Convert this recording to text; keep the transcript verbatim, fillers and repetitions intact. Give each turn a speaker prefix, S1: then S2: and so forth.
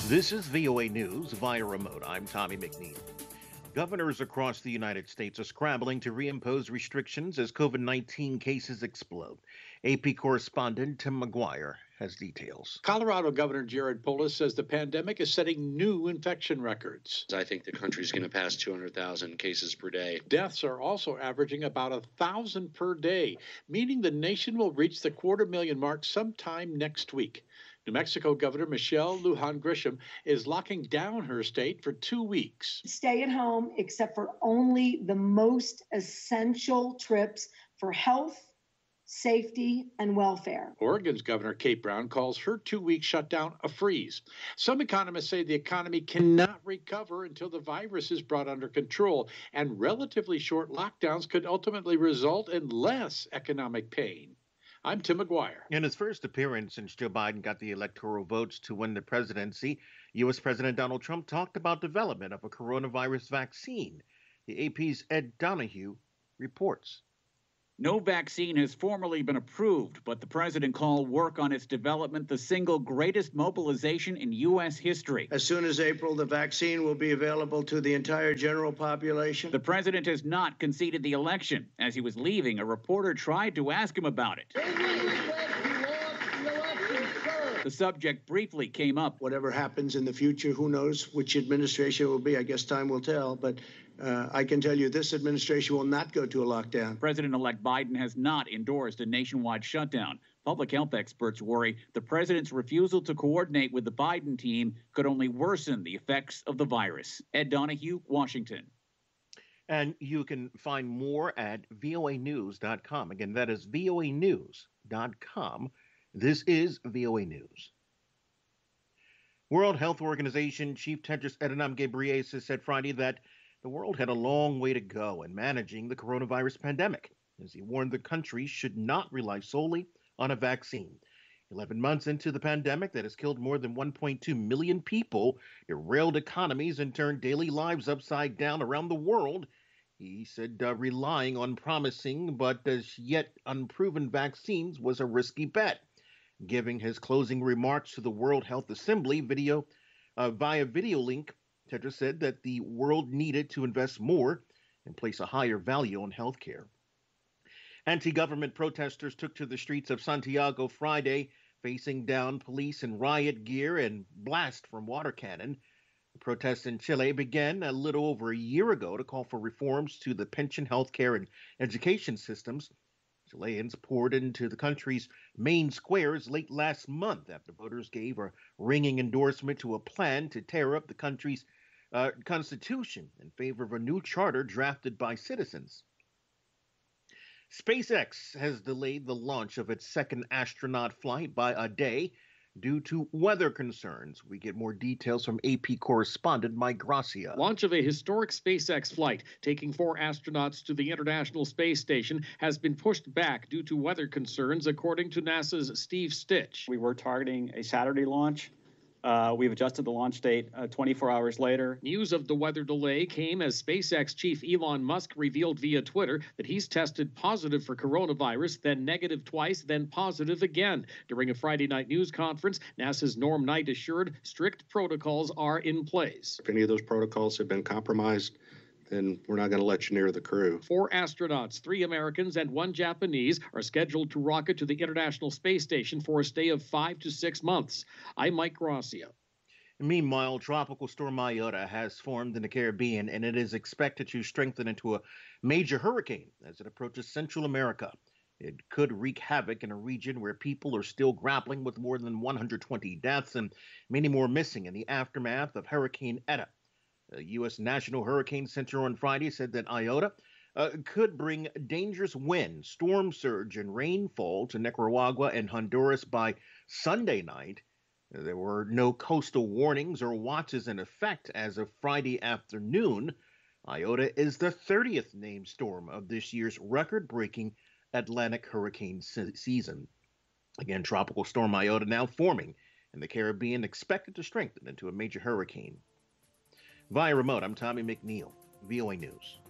S1: This is V O A News via remote. I'm Tommy McNeil. Governors across the United States are scrambling to reimpose restrictions as COVID nineteen cases explode. A P correspondent Tim McGuire has details.
S2: Colorado Governor Jared Polis says the pandemic is setting new infection records.
S3: I think the country's going to pass two hundred thousand cases per day.
S2: Deaths are also averaging about a thousand per day, meaning the nation will reach the quarter million mark sometime next week. New Mexico Governor Michelle Lujan Grisham is locking down her state for two weeks.
S4: Stay at home except for only the most essential trips for health, safety, and welfare.
S2: Oregon's Governor Kate Brown calls her two-week shutdown a freeze. Some economists say the economy cannot recover until the virus is brought under control, and relatively short lockdowns could ultimately result in less economic pain. I'm Tim McGuire.
S1: In his first appearance since Joe Biden got the electoral votes to win the presidency, U S President Donald Trump talked about development of a coronavirus vaccine. The A P's Ed Donahue reports.
S5: No vaccine has formally been approved, but the president called work on its development the single greatest mobilization in U S history.
S6: As soon as April, the vaccine will be available to the entire general population.
S5: The president has not conceded the election. As he was leaving, a reporter tried to ask him about it. The subject briefly came up.
S6: Whatever happens in the future, who knows which administration it will be? I guess time will tell. But uh, I can tell you this administration will not go to a lockdown.
S5: President-elect Biden has not endorsed a nationwide shutdown. Public health experts worry the president's refusal to coordinate with the Biden team could only worsen the effects of the virus. Ed Donahue, Washington.
S1: And you can find more at V O A news dot com. Again, that is V O A news dot com. This is V O A News. World Health Organization Chief Tedros Adhanom Ghebreyesus said Friday that the world had a long way to go in managing the coronavirus pandemic, as he warned the country should not rely solely on a vaccine. Eleven months into the pandemic that has killed more than one point two million people, derailed economies, and turned daily lives upside down around the world, he said uh, relying on promising but as yet unproven vaccines was a risky bet. Giving his closing remarks to the World Health Assembly video uh, via video link, Tedros said that the world needed to invest more and place a higher value on health care. Anti-government protesters took to the streets of Santiago Friday, facing down police in riot gear and blast from water cannon. The protests in Chile began a little over a year ago to call for reforms to the pension, health care, and education systems. Chileans poured into the country's main squares late last month after voters gave a ringing endorsement to a plan to tear up the country's uh, constitution in favor of a new charter drafted by citizens. SpaceX has delayed the launch of its second astronaut flight by a day due to weather concerns. We get more details from A P correspondent Mike Gracia.
S7: Launch of a historic SpaceX flight taking four astronauts to the International Space Station has been pushed back due to weather concerns, according to NASA's Steve Stitch.
S8: We were targeting a Saturday launch. Uh, we've adjusted the launch date uh, twenty-four hours later.
S7: News of the weather delay came as SpaceX chief Elon Musk revealed via Twitter that he's tested positive for coronavirus, then negative twice, then positive again. During a Friday night news conference, NASA's Norm Knight assured strict protocols are in place.
S9: If any of those protocols have been compromised, then we're not going to let you near the crew.
S7: Four astronauts, three Americans and one Japanese, are scheduled to rocket to the International Space Station for a stay of five to six months. I'm Mike Gracia.
S1: Meanwhile, Tropical Storm Iota has formed in the Caribbean, and it is expected to strengthen into a major hurricane as it approaches Central America. It could wreak havoc in a region where people are still grappling with more than one hundred twenty deaths and many more missing in the aftermath of Hurricane Eta. The U S National Hurricane Center on Friday said that Iota uh, could bring dangerous wind, storm surge, and rainfall to Nicaragua and Honduras by Sunday night. There were no coastal warnings or watches in effect as of Friday afternoon. Iota is the thirtieth named storm of this year's record-breaking Atlantic hurricane se- season. Again, Tropical Storm Iota now forming in the Caribbean, expected to strengthen into a major hurricane. Via remote, I'm Tommy McNeil, V O A News.